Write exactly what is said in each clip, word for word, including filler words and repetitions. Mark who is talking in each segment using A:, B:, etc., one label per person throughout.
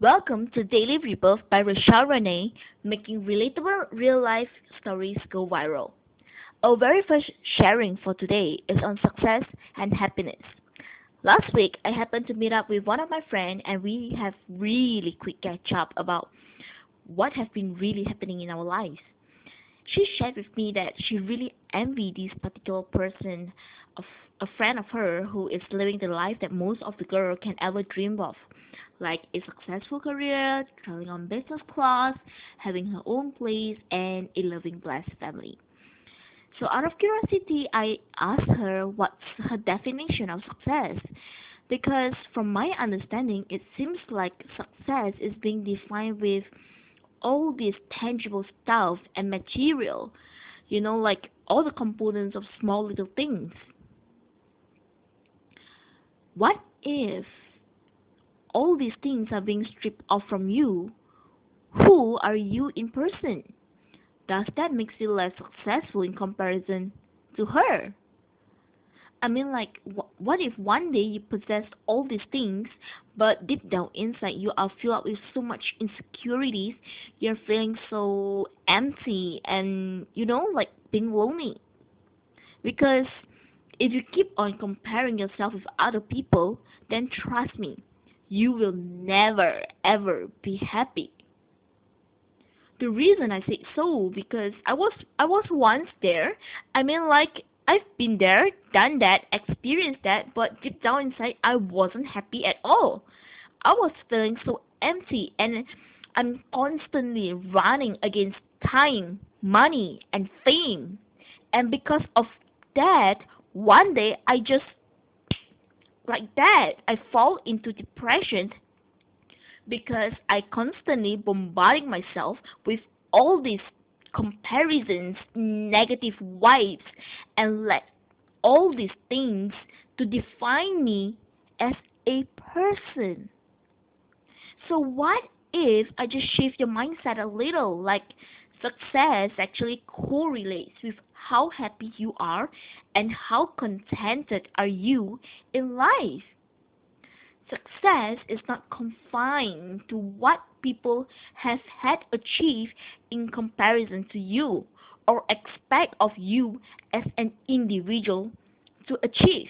A: Welcome to Daily Rebirth by Rochelle Renee, making relatable real-life stories go viral. Our very first sharing for today is on success and happiness. Last week, I happened to meet up with one of my friends and we have really quick catch up about what has been really happening in our lives. She shared with me that she really envied this particular person, of a friend of her who is living the life that most of the girl can ever dream of, like a successful career, traveling on business class, having her own place, and a loving blessed family. So out of curiosity, I asked her what's her definition of success. Because from my understanding, it seems like success is being defined with all this tangible stuff and material, you know, like all the components of small little things. What if all these things are being stripped off from you? Who are you in person? Does that make you less successful in comparison to her? I mean, like, wh- what if one day you possess all these things, but deep down inside you are filled up with so much insecurities, you're feeling so empty and, you know, like being lonely? Because if you keep on comparing yourself with other people, then trust me, you will never ever be happy. The reason I say so because I was I was once there. I mean, like, I've been there, done that, experienced that, but deep down inside I wasn't happy at all. I was feeling so empty and I'm constantly running against time, money, and fame. And because of that, one day I just, like that, I fall into depression because I constantly bombarding myself with all these comparisons, negative vibes, and let all these things to define me as a person. So what if I just shift your mindset a little? Like, success actually correlates with how happy you are and how contented are you in life. Success is not confined to what people have had achieved in comparison to you or expect of you as an individual to achieve,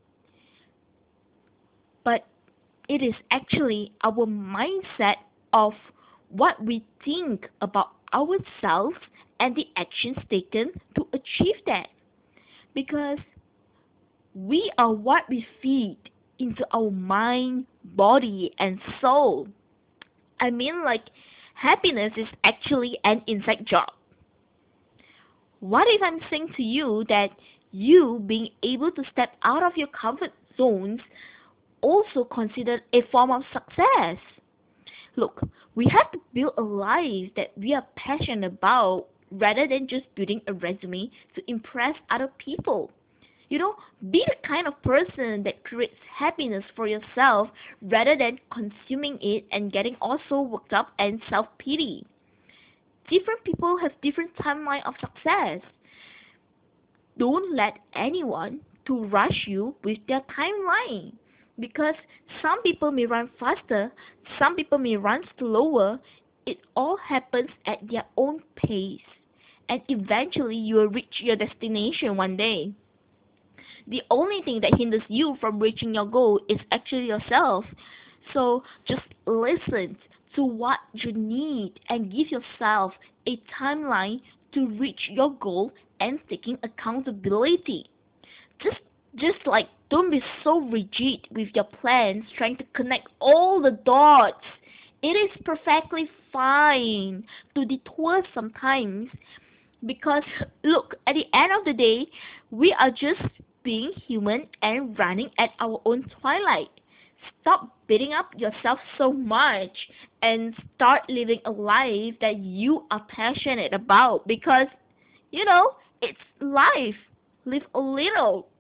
A: but it is actually our mindset of what we think about ourselves and the actions taken to achieve that. Because we are what we feed into our mind, body, and soul. I mean, like, happiness is actually an inside job. What if I'm saying to you that you being able to step out of your comfort zones also considered a form of success? Look, we have to build a life that we are passionate about rather than just building a resume to impress other people. You know, be the kind of person that creates happiness for yourself rather than consuming it and getting also worked up and self-pity. Different people have different timeline of success. Don't let anyone to rush you with their timeline because some people may run faster, some people may run slower. It all happens at their own pace, and eventually you will reach your destination one day. The only thing that hinders you from reaching your goal is actually yourself. So just listen to what you need and give yourself a timeline to reach your goal and taking accountability. Just just like don't be so rigid with your plans trying to connect all the dots. It is perfectly fine to detour sometimes because look, at the end of the day, we are just being human and running at our own twilight. Stop beating up yourself so much and start living a life that you are passionate about because, you know, it's life. Live a little.